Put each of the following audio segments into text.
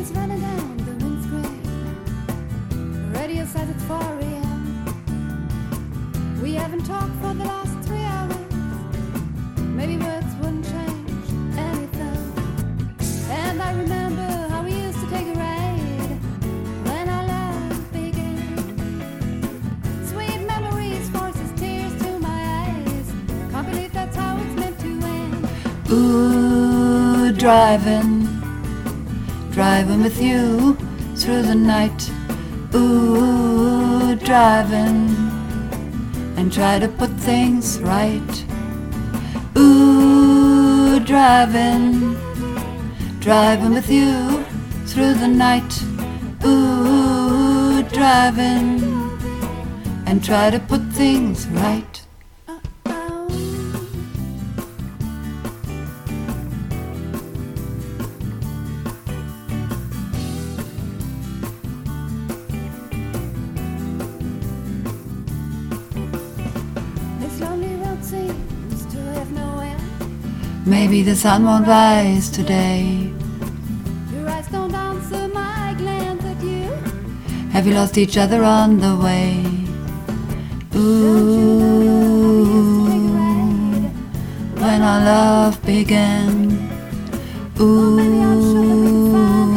is running down the windscreen. The radio says it's 4 a.m. We haven't talked for the last 3 hours. Maybe words wouldn't change anything. And I remember how we used to take a ride when our love began. Sweet memories, forces tears to my eyes. Can't believe that's how it's meant to end. Ooh, driving with you through the night. Ooh, driving and try to put things right. Ooh, driving with you through the night. Ooh, driving and try to put things right. Maybe the sun won't rise today. Your eyes don't answer my glance at you. Have you lost each other on the way? Ooh, when our love began. Ooh,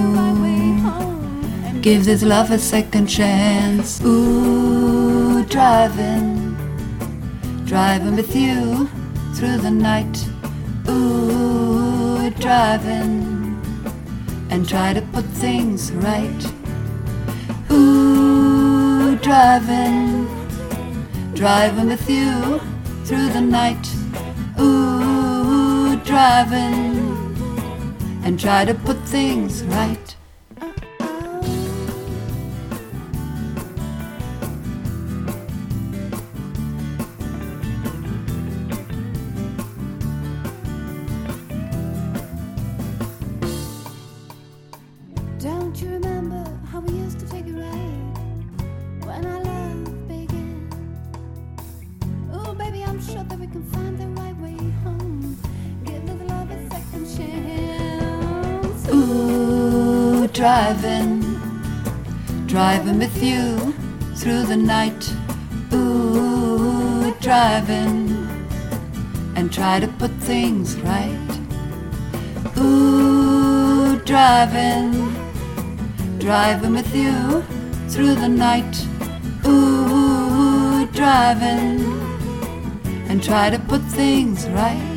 give this love a second chance. Ooh, driving with you through the night. Ooh, driving and try to put things right. Ooh, driving with you through the night. Ooh, driving and try to put things right. Don't you remember how we used to take a ride when our love began? Oh, baby, I'm sure that we can find the right way home. Give this love a second chance. Ooh, driving with you through the night. Ooh, driving and try to put things right. Ooh, driving with you through the night. Ooh, driving and try to put things right.